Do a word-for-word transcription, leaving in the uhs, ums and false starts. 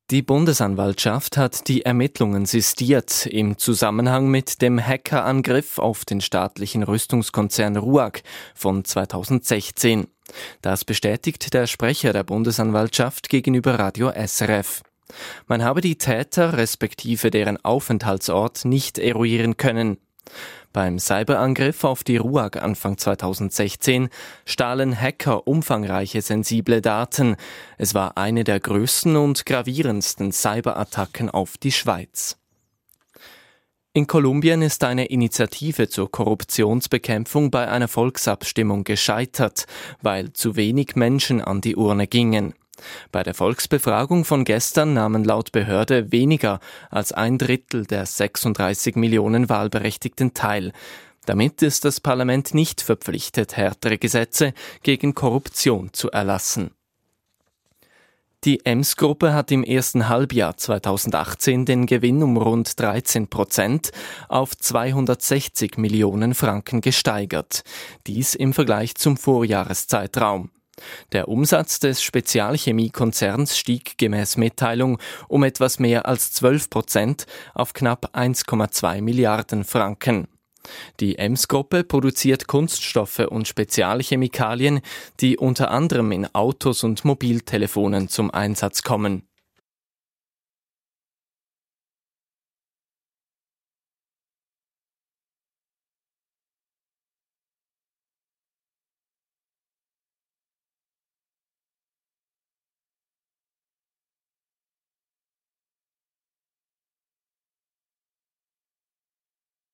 Die Bundesanwaltschaft hat die Ermittlungen sistiert im Zusammenhang mit dem Hackerangriff auf den staatlichen Rüstungskonzern RUAG von zweitausendsechzehn. Das bestätigt der Sprecher der Bundesanwaltschaft gegenüber Radio S R F. Man habe die Täter respektive deren Aufenthaltsort nicht eruieren können. Beim Cyberangriff auf die RUAG Anfang zweitausendsechzehn stahlen Hacker umfangreiche sensible Daten. Es war eine der größten und gravierendsten Cyberattacken auf die Schweiz. In Kolumbien ist eine Initiative zur Korruptionsbekämpfung bei einer Volksabstimmung gescheitert, weil zu wenig Menschen an die Urne gingen. Bei der Volksbefragung von gestern nahmen laut Behörde weniger als ein Drittel der sechsunddreißig Millionen Wahlberechtigten teil. Damit ist das Parlament nicht verpflichtet, härtere Gesetze gegen Korruption zu erlassen. Die Ems-Gruppe hat im ersten Halbjahr zweitausendachtzehn den Gewinn um rund dreizehn Prozent auf zweihundertsechzig Millionen Franken gesteigert. Dies im Vergleich zum Vorjahreszeitraum. Der Umsatz des Spezialchemiekonzerns stieg gemäß Mitteilung um etwas mehr als zwölf Prozent auf knapp eins Komma zwei Milliarden Franken. Die Ems-Gruppe produziert Kunststoffe und Spezialchemikalien, die unter anderem in Autos und Mobiltelefonen zum Einsatz kommen.